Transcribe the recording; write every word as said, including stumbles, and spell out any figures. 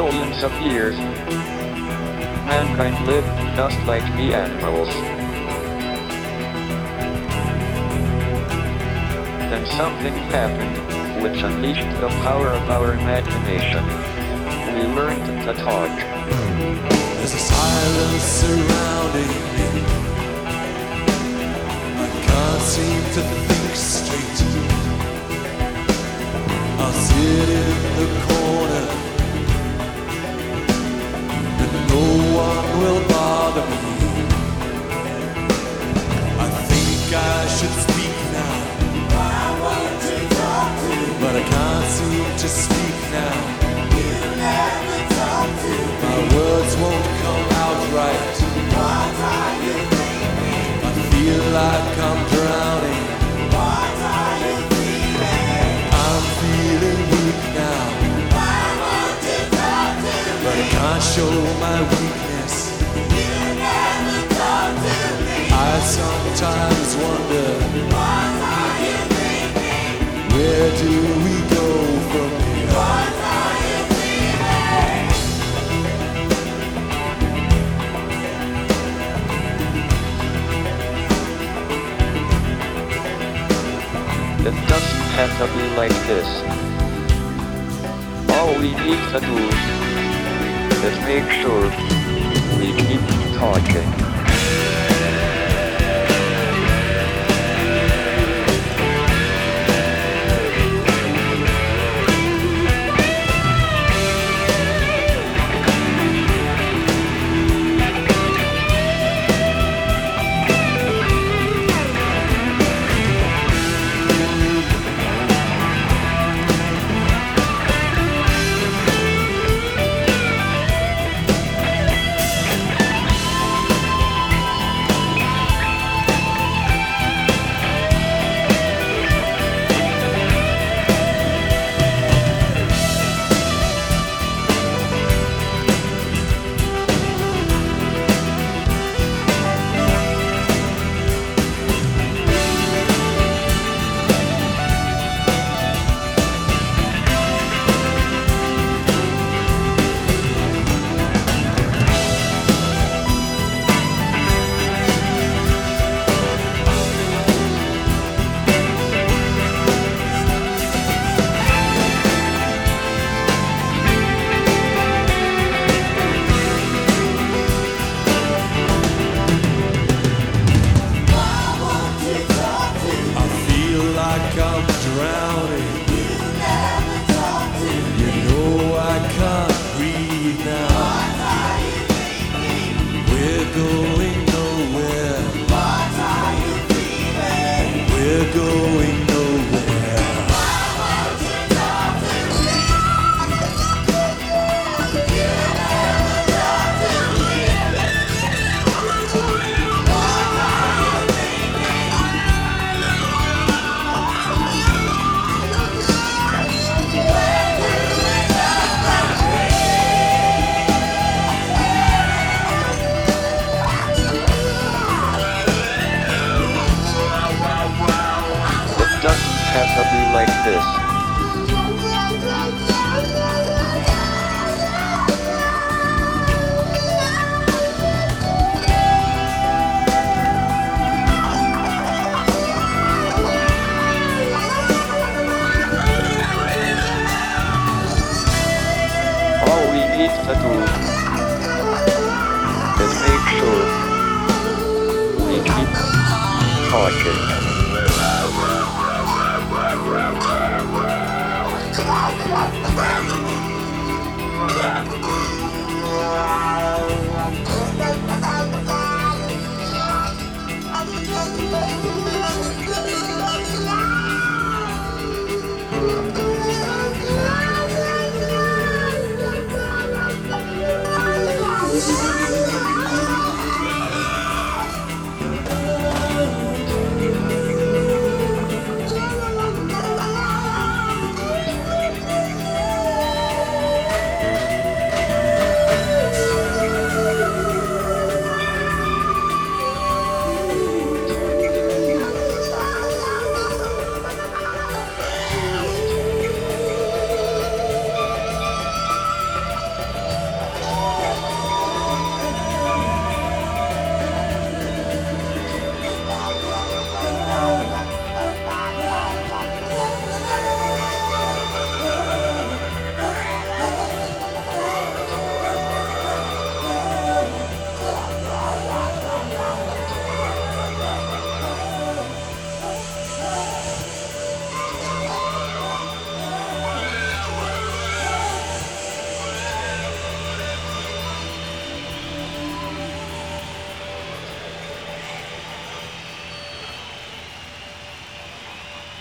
millions of years, mankind lived just like the animals. Then something happened, which unleashed the power of our imagination. We learned to talk. There's a silence surrounding me. I can't seem to think straight. I'll sit in the corner and no one will bother me. I think I should speak now, but I can't seem to speak now. My words won't come out right. I feel like I'm drowning. I'm feeling weak now, but I can't show my weakness. I sometimes wonder, where do we go from here? It doesn't have to be like this. All we need to do is make sure we keep talking. I'm drowning. You know I can't breathe now. We're going nowhere. We're going nowhere. Have to be like this. All we need to do is make sure we keep talking. Thank you.